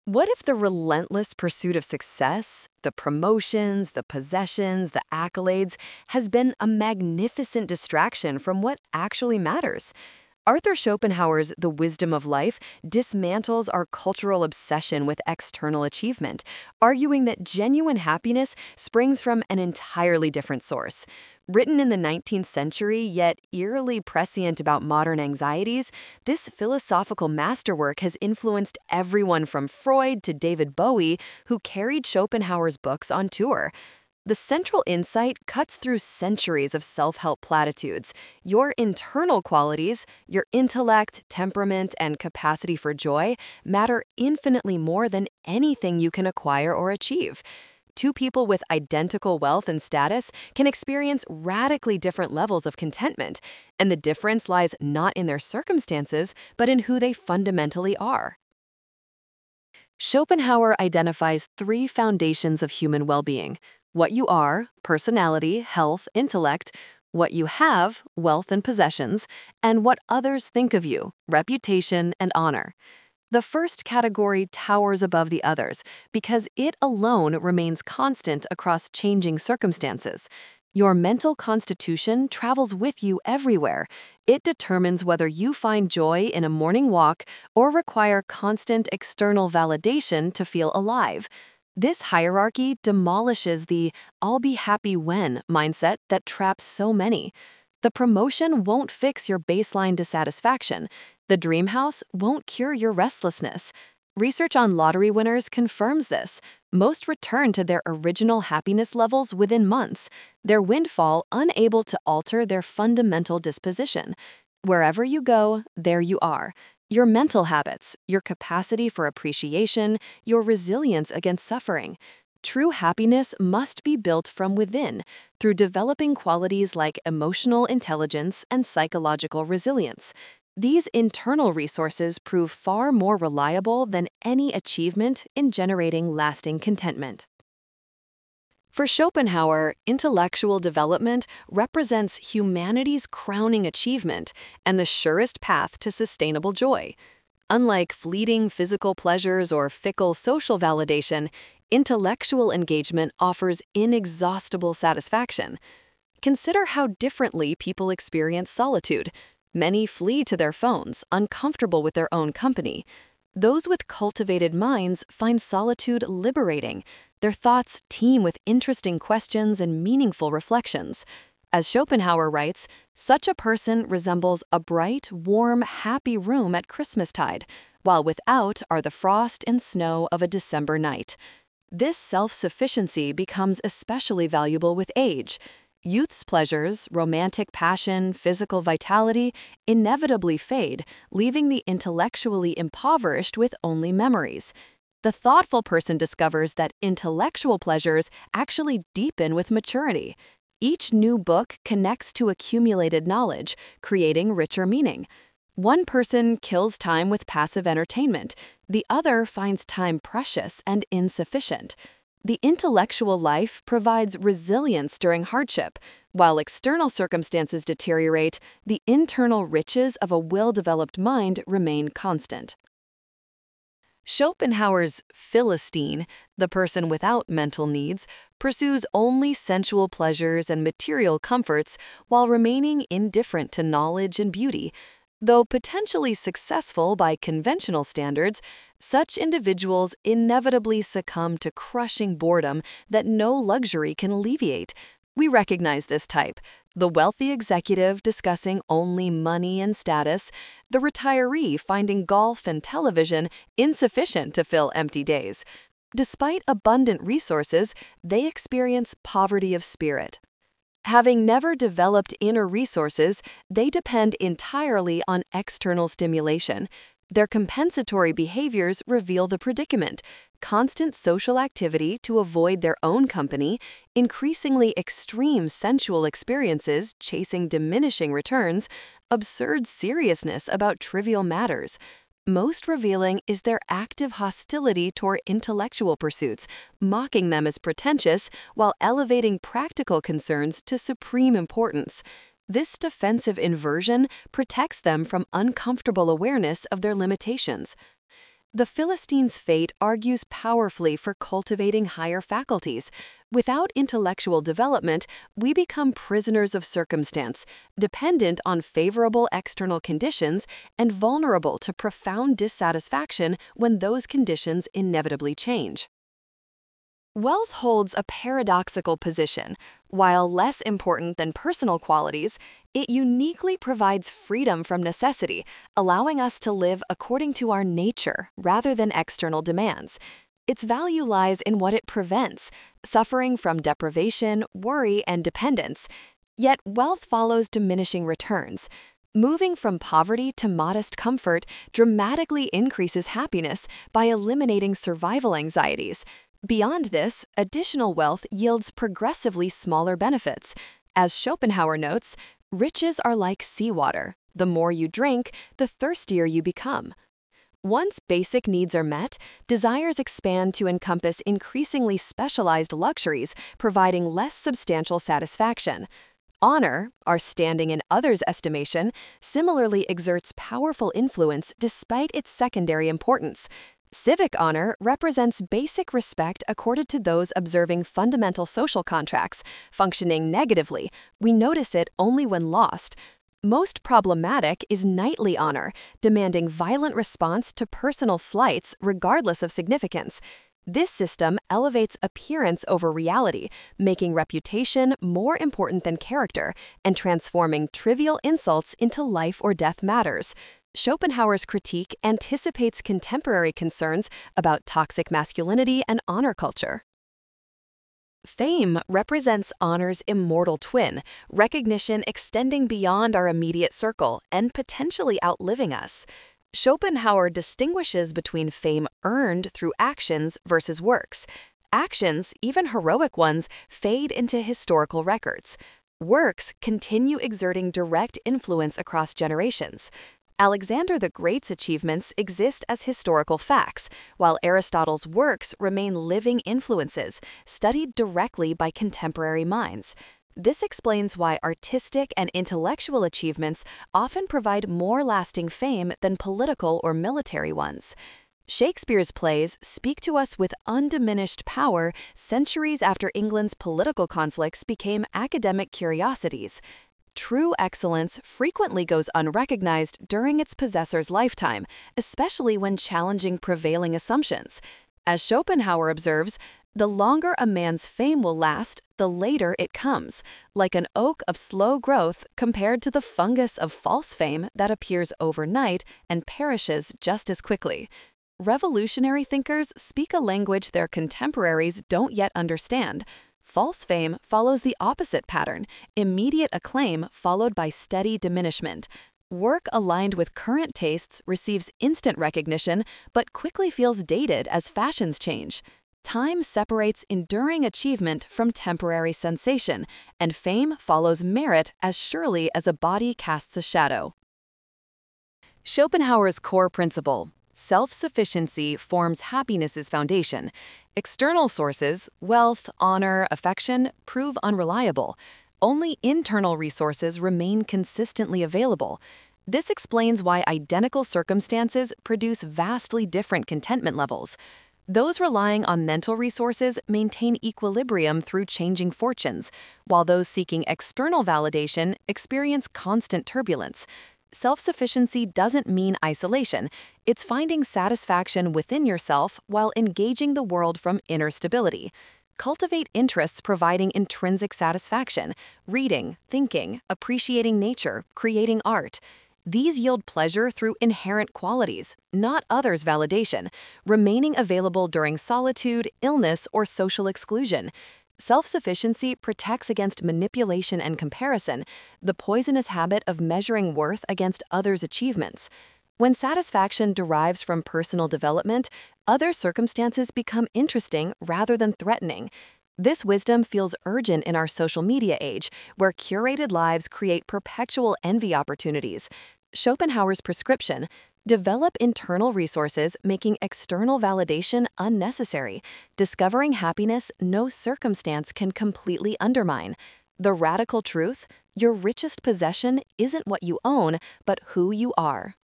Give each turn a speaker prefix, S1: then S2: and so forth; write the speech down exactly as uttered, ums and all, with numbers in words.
S1: What if the relentless pursuit of success, the promotions, the possessions, the accolades, has been a magnificent distraction from what actually matters? Arthur Schopenhauer's The Wisdom of Life dismantles our cultural obsession with external achievement, arguing that genuine happiness springs from an entirely different source. Written in the nineteenth century, yet eerily prescient about modern anxieties, this philosophical masterwork has influenced everyone from Freud to David Bowie, who carried Schopenhauer's books on tour. The central insight cuts through centuries of self-help platitudes. Your internal qualities, your intellect, temperament, and capacity for joy matter infinitely more than anything you can acquire or achieve. Two people with identical wealth and status can experience radically different levels of contentment, and the difference lies not in their circumstances, but in who they fundamentally are. Schopenhauer identifies three foundations of human well-being: what you are, personality, health, intellect; what you have, wealth and possessions; and what others think of you, reputation and honor. The first category towers above the others because it alone remains constant across changing circumstances. Your mental constitution travels with you everywhere. It determines whether you find joy in a morning walk or require constant external validation to feel alive. This hierarchy demolishes the "I'll be happy when" mindset that traps so many. The promotion won't fix your baseline dissatisfaction. The dream house won't cure your restlessness. Research on lottery winners confirms this. Most return to their original happiness levels within months, their windfall unable to alter their fundamental disposition. Wherever you go, there you are. Your mental habits, your capacity for appreciation, your resilience against suffering. True happiness must be built from within, through developing qualities like emotional intelligence and psychological resilience. These internal resources prove far more reliable than any achievement in generating lasting contentment. For Schopenhauer, intellectual development represents humanity's crowning achievement and the surest path to sustainable joy. Unlike fleeting physical pleasures or fickle social validation, intellectual engagement offers inexhaustible satisfaction. Consider how differently people experience solitude. Many flee to their phones, uncomfortable with their own company. Those with cultivated minds find solitude liberating. Their thoughts teem with interesting questions and meaningful reflections. As Schopenhauer writes, such a person resembles a bright, warm, happy room at Christmastide, while without are the frost and snow of a December night. This self-sufficiency becomes especially valuable with age. Youth's pleasures, romantic passion, physical vitality inevitably fade, leaving the intellectually impoverished with only memories. The thoughtful person discovers that intellectual pleasures actually deepen with maturity. Each new book connects to accumulated knowledge, creating richer meaning. One person kills time with passive entertainment, the other finds time precious and insufficient. The intellectual life provides resilience during hardship. While external circumstances deteriorate, the internal riches of a well-developed mind remain constant. Schopenhauer's Philistine, the person without mental needs, pursues only sensual pleasures and material comforts while remaining indifferent to knowledge and beauty. Though potentially successful by conventional standards, such individuals inevitably succumb to crushing boredom that no luxury can alleviate. We recognize this type: the wealthy executive discussing only money and status, the retiree finding golf and television insufficient to fill empty days. Despite abundant resources, they experience poverty of spirit. Having never developed inner resources, they depend entirely on external stimulation. Their compensatory behaviors reveal the predicament: constant social activity to avoid their own company, increasingly extreme sensual experiences chasing diminishing returns, absurd seriousness about trivial matters. Most revealing is their active hostility toward intellectual pursuits, mocking them as pretentious while elevating practical concerns to supreme importance. This defensive inversion protects them from uncomfortable awareness of their limitations. The Philistine's fate argues powerfully for cultivating higher faculties. Without intellectual development, we become prisoners of circumstance, dependent on favorable external conditions and vulnerable to profound dissatisfaction when those conditions inevitably change. Wealth holds a paradoxical position. While less important than personal qualities, it uniquely provides freedom from necessity, allowing us to live according to our nature rather than external demands. Its value lies in what it prevents, suffering from deprivation, worry, and dependence. Yet wealth follows diminishing returns. Moving from poverty to modest comfort dramatically increases happiness by eliminating survival anxieties. Beyond this, additional wealth yields progressively smaller benefits. As Schopenhauer notes, riches are like seawater. The more you drink, the thirstier you become. Once basic needs are met, desires expand to encompass increasingly specialized luxuries, providing less substantial satisfaction. Honor, our standing in others' estimation, similarly exerts powerful influence despite its secondary importance. Civic honor represents basic respect accorded to those observing fundamental social contracts. Functioning negatively, we notice it only when lost. Most problematic is knightly honor, demanding violent response to personal slights regardless of significance. This system elevates appearance over reality, making reputation more important than character and transforming trivial insults into life or death matters. Schopenhauer's critique anticipates contemporary concerns about toxic masculinity and honor culture. Fame represents honor's immortal twin, recognition extending beyond our immediate circle and potentially outliving us. Schopenhauer distinguishes between fame earned through actions versus works. Actions, even heroic ones, fade into historical records. Works continue exerting direct influence across generations. Alexander the Great's achievements exist as historical facts, while Aristotle's works remain living influences, studied directly by contemporary minds. This explains why artistic and intellectual achievements often provide more lasting fame than political or military ones. Shakespeare's plays speak to us with undiminished power centuries after England's political conflicts became academic curiosities. True excellence frequently goes unrecognized during its possessor's lifetime, especially when challenging prevailing assumptions. As Schopenhauer observes, the longer a man's fame will last, the later it comes, like an oak of slow growth compared to the fungus of false fame that appears overnight and perishes just as quickly. Revolutionary thinkers speak a language their contemporaries don't yet understand. False fame follows the opposite pattern, immediate acclaim followed by steady diminishment. Work aligned with current tastes receives instant recognition, but quickly feels dated as fashions change. Time separates enduring achievement from temporary sensation, and fame follows merit as surely as a body casts a shadow. Schopenhauer's core principle: self-sufficiency forms happiness's foundation. External sources, wealth, honor, affection, prove unreliable. Only internal resources remain consistently available. This explains why identical circumstances produce vastly different contentment levels. Those relying on mental resources maintain equilibrium through changing fortunes, while those seeking external validation experience constant turbulence. Self-sufficiency doesn't mean isolation. It's finding satisfaction within yourself while engaging the world from inner stability. Cultivate interests providing intrinsic satisfaction: reading, thinking, appreciating nature, creating art. These yield pleasure through inherent qualities, not others' validation, remaining available during solitude, illness, or social exclusion. Self-sufficiency protects against manipulation and comparison, the poisonous habit of measuring worth against others' achievements. When satisfaction derives from personal development, other circumstances become interesting rather than threatening. This wisdom feels urgent in our social media age, where curated lives create perpetual envy opportunities. Schopenhauer's prescription: develop internal resources, making external validation unnecessary. Discovering happiness no circumstance can completely undermine. The radical truth: your richest possession isn't what you own, but who you are.